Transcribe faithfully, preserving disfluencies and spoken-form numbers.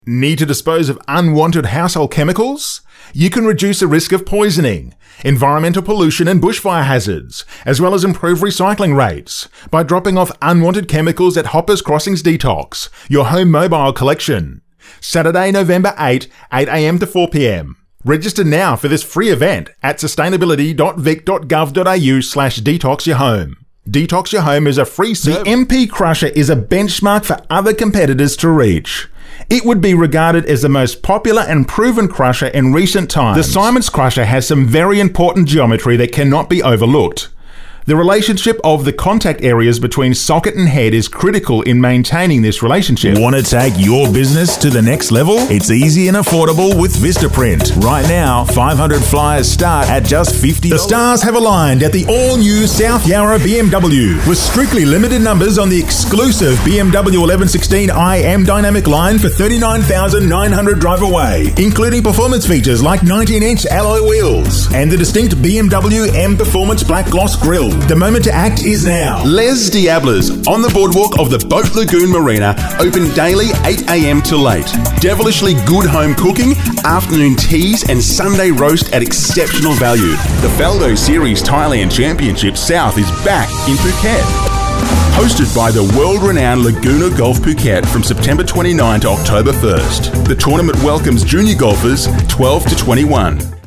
Need to dispose of unwanted household chemicals? You can reduce the risk of poisoning, environmental pollution and bushfire hazards, as well as improve recycling rates by dropping off unwanted chemicals at Hoppers Crossings Detox, your home mobile collection. Saturday, November eighth, eight a m to four p m. Register now for this free event at sustainability dot vic dot gov dot a u slash detox your home. Detox Your Home is a free service. The M P Crusher is a benchmark for other competitors to reach. It would be regarded as the most popular and proven crusher in recent times. The Simon's Crusher has some very important geometry that cannot be overlooked. The relationship of the contact areas between socket and head is critical in maintaining this relationship. Want to take your business to the next level? It's easy and affordable with Vistaprint. Right now, five hundred flyers start at just fifty dollars. The stars have aligned at the all-new South Yarra B M W with strictly limited numbers on the exclusive B M W eleven sixteen i M Dynamic line for thirty-nine thousand nine hundred dollars drive away, including performance features like nineteen inch alloy wheels and the distinct B M W M Performance Black Gloss grille. The moment to act is now. Les Diablos on the boardwalk of the Boat Lagoon Marina, open daily eight a m to late. Devilishly good home cooking, afternoon teas and Sunday roast at exceptional value. The Faldo Series Thailand Championship South is back in Phuket. Hosted by the world-renowned Laguna Golf Phuket from September twenty-ninth to October first. The tournament welcomes junior golfers twelve to twenty-one.